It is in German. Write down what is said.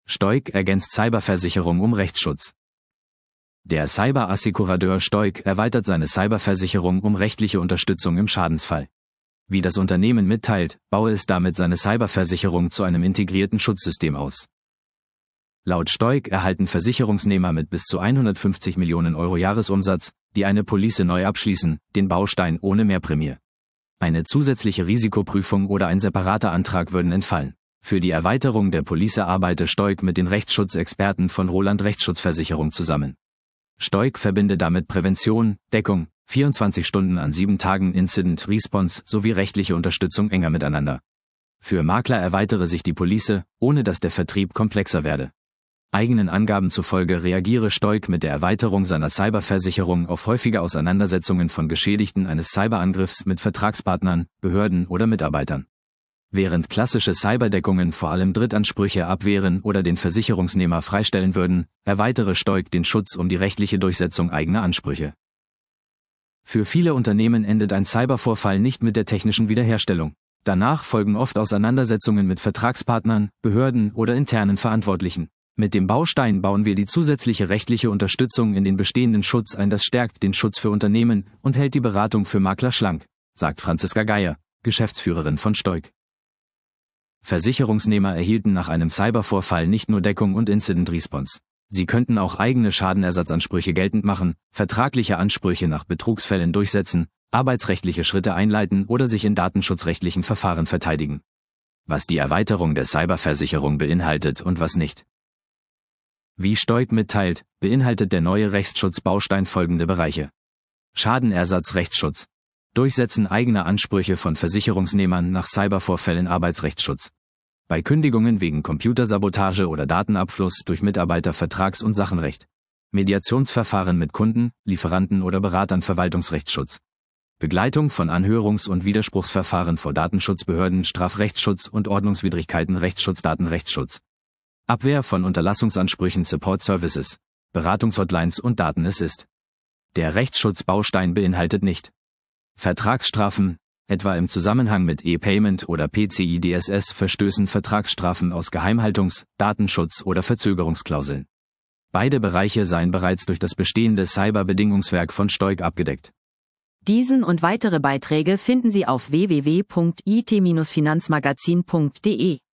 Stoic ergänzt Cyberversicherung um Rechtsschutz. Der Cyber-Assekurateur Stoic erweitert seine Cyberversicherung um rechtliche Unterstützung im Schadensfall. Wie das Unternehmen mitteilt, baue es damit seine Cyberversicherung zu einem integrierten Schutzsystem aus. Laut Stoic erhalten Versicherungsnehmer mit bis zu 150 Millionen Euro Jahresumsatz, die eine Police neu abschließen, den Baustein ohne Mehrprämie. Eine zusätzliche Risikoprüfung oder ein separater Antrag würden entfallen. Für die Erweiterung der Police arbeite Stoic mit den Rechtsschutzexperten von Roland Rechtsschutzversicherung zusammen. Stoic verbinde damit Prävention, Deckung, 24 Stunden an 7 Tagen Incident Response sowie rechtliche Unterstützung enger miteinander. Für Makler erweitere sich die Police, ohne dass der Vertrieb komplexer werde. Eigenen Angaben zufolge reagiere Stoic mit der Erweiterung seiner Cyberversicherung auf häufige Auseinandersetzungen von Geschädigten eines Cyberangriffs mit Vertragspartnern, Behörden oder Mitarbeitern. Während klassische Cyberdeckungen vor allem Drittansprüche abwehren oder den Versicherungsnehmer freistellen würden, erweitere Stoic den Schutz um die rechtliche Durchsetzung eigener Ansprüche. Für viele Unternehmen endet ein Cybervorfall nicht mit der technischen Wiederherstellung. Danach folgen oft Auseinandersetzungen mit Vertragspartnern, Behörden oder internen Verantwortlichen. Mit dem Baustein bauen wir die zusätzliche rechtliche Unterstützung in den bestehenden Schutz ein, das stärkt den Schutz für Unternehmen und hält die Beratung für Makler schlank, sagt Franziska Geier, Geschäftsführerin von Stoic. Versicherungsnehmer erhielten nach einem Cybervorfall nicht nur Deckung und Incident Response. Sie könnten auch eigene Schadenersatzansprüche geltend machen, vertragliche Ansprüche nach Betrugsfällen durchsetzen, arbeitsrechtliche Schritte einleiten oder sich in datenschutzrechtlichen Verfahren verteidigen. Was die Erweiterung der Cyberversicherung beinhaltet und was nicht. Wie Stoic mitteilt, beinhaltet der neue Rechtsschutzbaustein folgende Bereiche. Schadenersatzrechtsschutz. Durchsetzen eigener Ansprüche von Versicherungsnehmern nach Cybervorfällen Arbeitsrechtsschutz. Bei Kündigungen wegen Computersabotage oder Datenabfluss durch Mitarbeiter Vertrags- und Sachenrecht. Mediationsverfahren mit Kunden, Lieferanten oder Beratern Verwaltungsrechtsschutz. Begleitung von Anhörungs- und Widerspruchsverfahren vor Datenschutzbehörden Strafrechtsschutz und Ordnungswidrigkeiten Rechtsschutz Datenrechtsschutz. Abwehr von Unterlassungsansprüchen Support Services, Beratungshotlines und Datenassist. Der Rechtsschutzbaustein beinhaltet nicht Vertragsstrafen, etwa im Zusammenhang mit E-Payment oder PCI-DSS-Verstößen Vertragsstrafen aus Geheimhaltungs-, Datenschutz- oder Verzögerungsklauseln. Beide Bereiche seien bereits durch das bestehende Cyberbedingungswerk von Stoic abgedeckt. Diesen und weitere Beiträge finden Sie auf www.it-finanzmagazin.de.